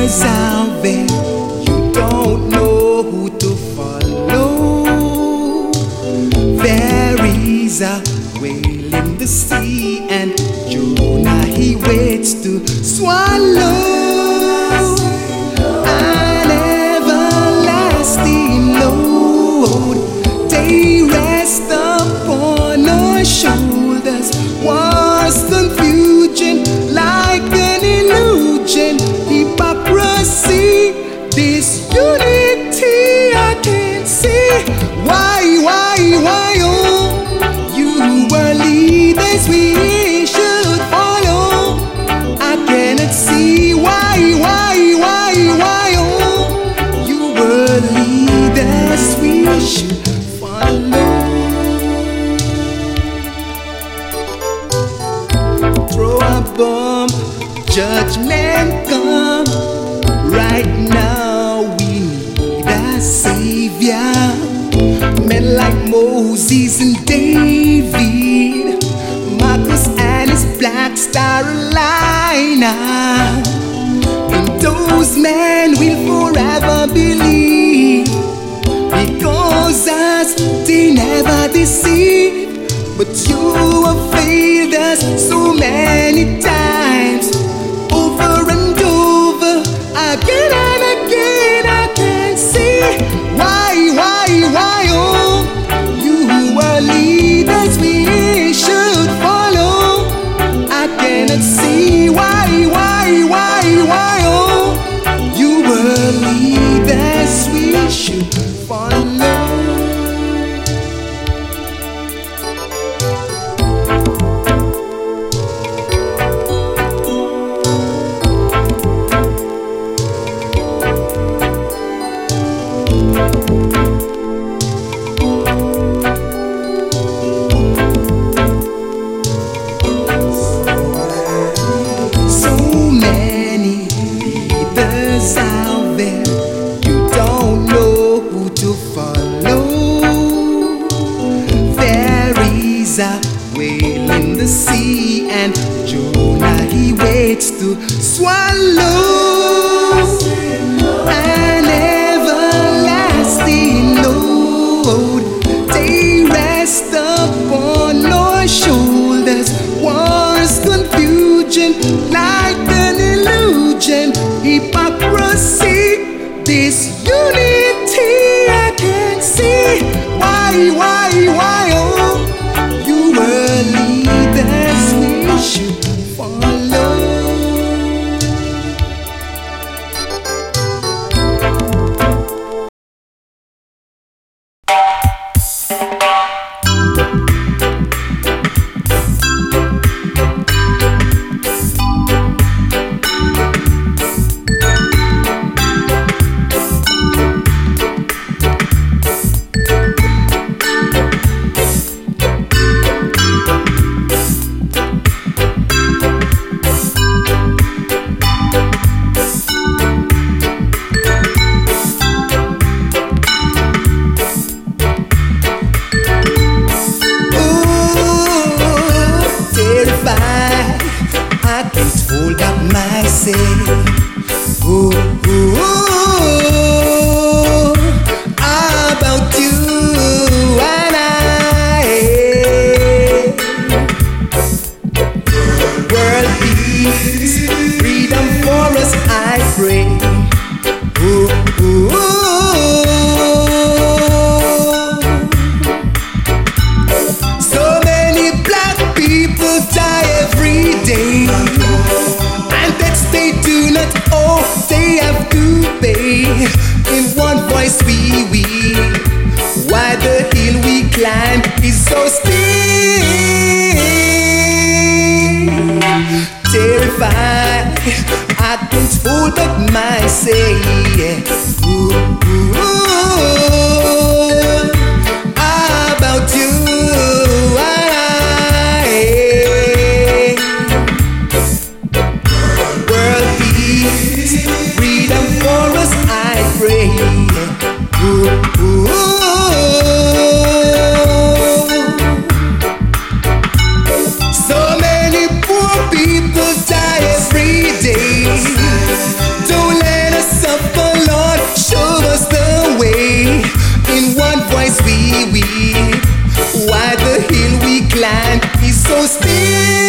leaders out there, you don't know who to follow. There is a whale in the sea, and Jonah he waits to swallow. An everlasting load, they rest upon our shoulders. Was confusion like an illusion? Hypocrisy, disunity I can't see. Why, oh? You were leaders we should follow. I cannot see why, oh? You were leaders we should follow. Throw a bomb, judgment come. Right now we need a savior. Men like Moses and David, Marcus and his Black Star Liner. In those men we'll forever believe, because us they never deceive. But you have failed us so many times, over and over, again and again. I can't see why, oh? You were leaders we should follow. I cannot see why, oh? You were leaders we should follow. Out there, you don't know who to follow. There is a whale in the sea, and Jonah he waits to swallow. An everlasting load, they rest upon our shoulders. Was confusion like an illusion? Hypocrisy, disunity I can't see. Why, oh? You were leaders we should follow. Hold up myself. Ooh, ooh, ooh, about you and I. World peace, freedom for us, I pray. Ooh, ooh, ooh. So many black people die every day, they do not owe, they have to pay. In one voice we why the hill we climb is so steep. Terrified, I can't hold back myself. Ooh, ooh, ooh, about you and I. Freedom for us, I pray. Ooh, ooh, ooh. So many poor people die every day. Don't let here.